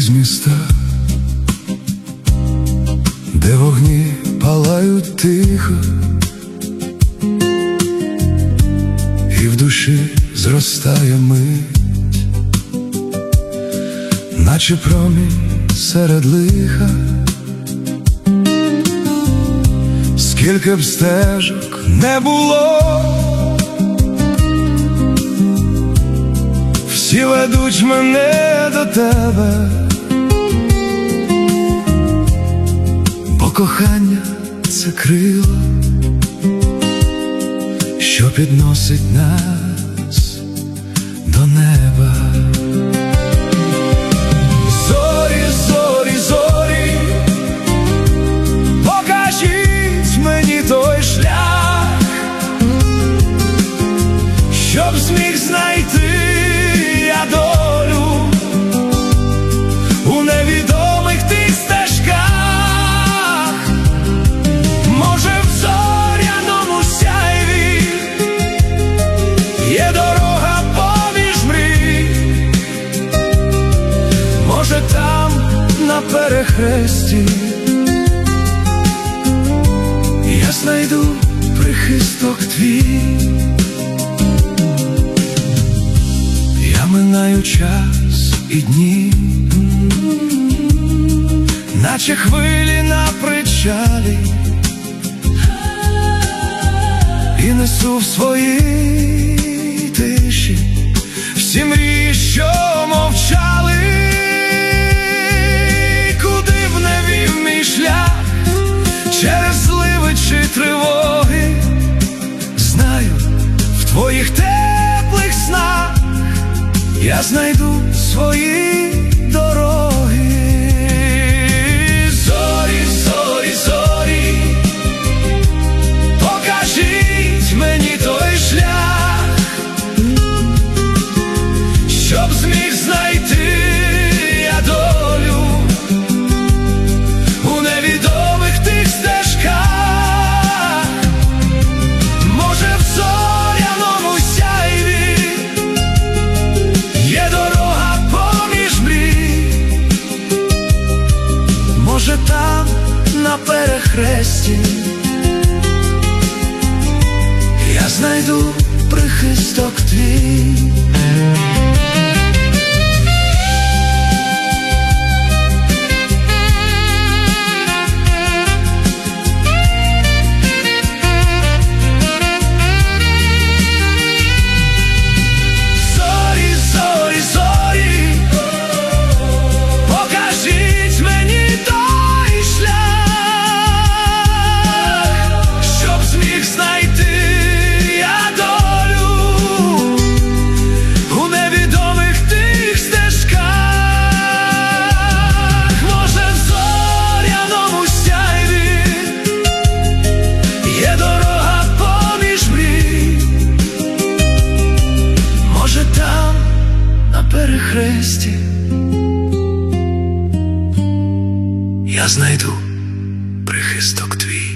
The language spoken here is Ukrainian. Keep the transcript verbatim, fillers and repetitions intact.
крізь міста, де вогні палають тихо, і в душі зростає мить, наче промінь серед лиха. Скільки б стежок не було, всі ведуть мене до тебе, бо кохання — це крило, що підносить нас до неба. Зорі, зорі, зорі, покажіть мені той шлях, щоб зміг знайти я долю у невідомих тих стежках. Може, в зоряному сяйві є дорога поміж мрій, може, там на перехресті я знайду прихисток твій. Я минаю час і дні, наче хвилі на причалі, і несу в своїй тиші всі мрії, що мовчали. Куди б не вів мій шлях, через зливи чи тривоги, знаю, в твоїх теплих снах я знайду свої дороги. Зорі, зорі, зорі, покажіть мені той шлях, щоб зміг знайти я долю у невідомих тих стежках. Може, в зоряному сяйві є дорога поміж мрій, може, там на перехресті я знайду прихисток твій. Перехресті я знайду прихисток твій.